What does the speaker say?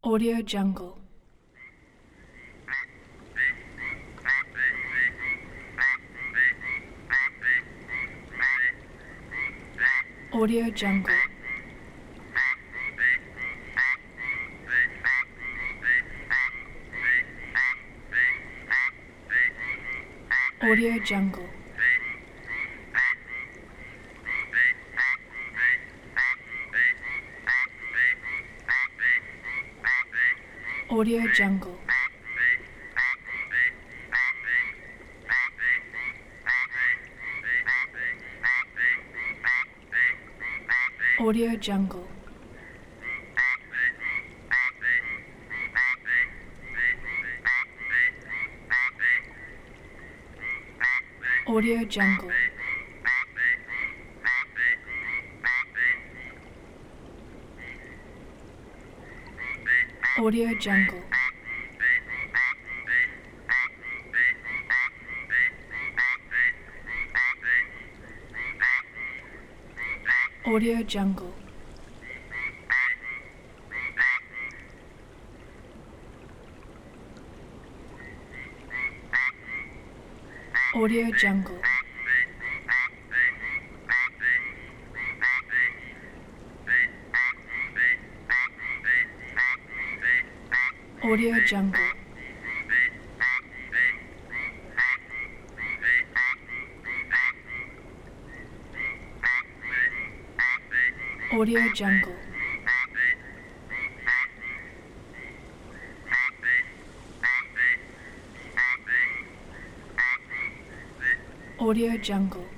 Audio Jungle. Audio Jungle. Audio Jungle. Audio Jungle. Audio Jungle. Audio Jungle. Audio Jungle. Audio Jungle. Audio Jungle. Audio Jungle. Audio Jungle. Audio Jungle.